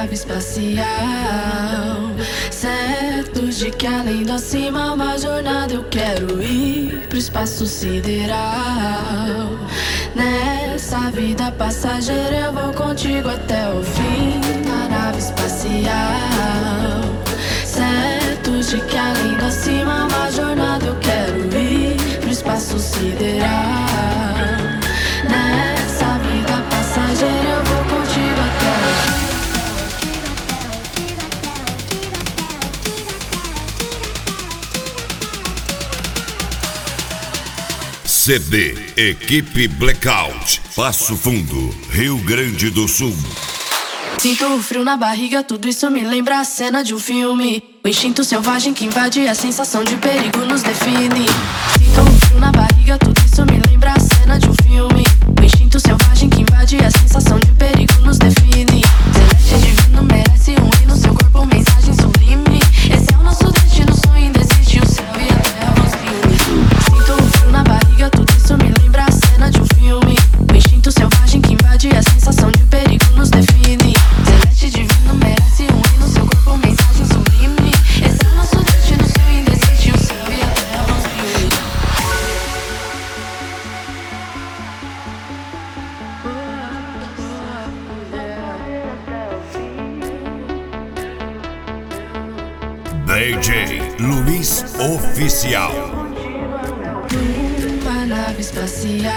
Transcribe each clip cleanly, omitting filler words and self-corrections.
nave espacial, certo de que além do acima uma jornada eu quero ir pro espaço sideral. Nessa vida passageira eu vou contigo até o fim da nave espacial, certo de que além do acima uma jornada eu quero ir pro espaço sideral. Nessa vida passageira eu vou contigo até o fim. CD Equipe Blackout, Passo Fundo, Rio Grande do Sul. Sinto o frio na barriga, tudo isso me lembra a cena de um filme. O instinto selvagem que invade, a sensação de perigo nos define. Sinto o frio na barriga, tudo isso me lembra a cena de um filme. O instinto selvagem que invade, a sensação de perigo nos define. Celeste divino merece um hino, seu corpo mensagem sublime. Esse é o nosso destino, sonho indesiste, o céu e a terra vão se unir. Sinto o frio na barriga, tudo isso me lembra a cena de um filme. O instinto selvagem que invade, a sensação de perigo nos define. Celeste divino merece um hino, seu corpo mensagem sublime. Esse é o nosso destino, sonho indesiste, o céu e a terra vão se unir. DJ Luiz Oficial. Uma nave espacial,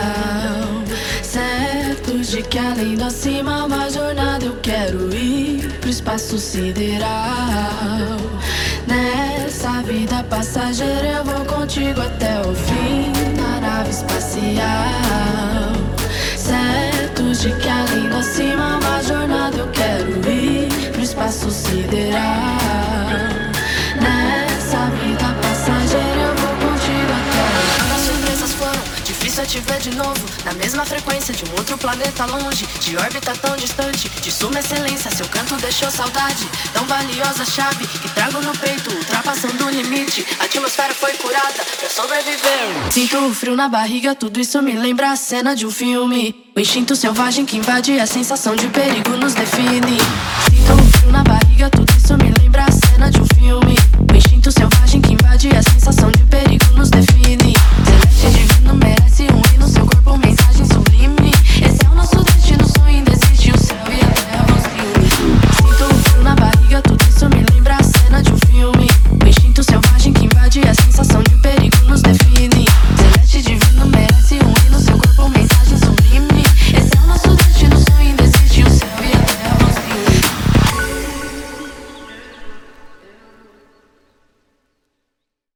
certo de que além do acima uma jornada eu quero ir pro espaço sideral. Nessa vida passageira eu vou contigo até o fim da nave espacial, certo de que além do acima uma jornada eu quero ir pro espaço sideral. Nessa vida passageira eu vou contigo até o fim. As surpresas foram, difícil é te ver de novo, na mesma frequência de um outro planeta longe, de órbita tão distante, de suma excelência, seu canto deixou saudade. Tão valiosa chave que trago no peito, ultrapassando o limite, a atmosfera foi curada pra sobreviver. Sinto o frio na barriga, tudo isso me lembra a cena de um filme. O instinto selvagem que invade, a sensação de perigo nos define. Sinto o frio na barriga, tudo isso me lembra a cena de um filme. O instinto selvagem que invade, a sensação de perigo nos define.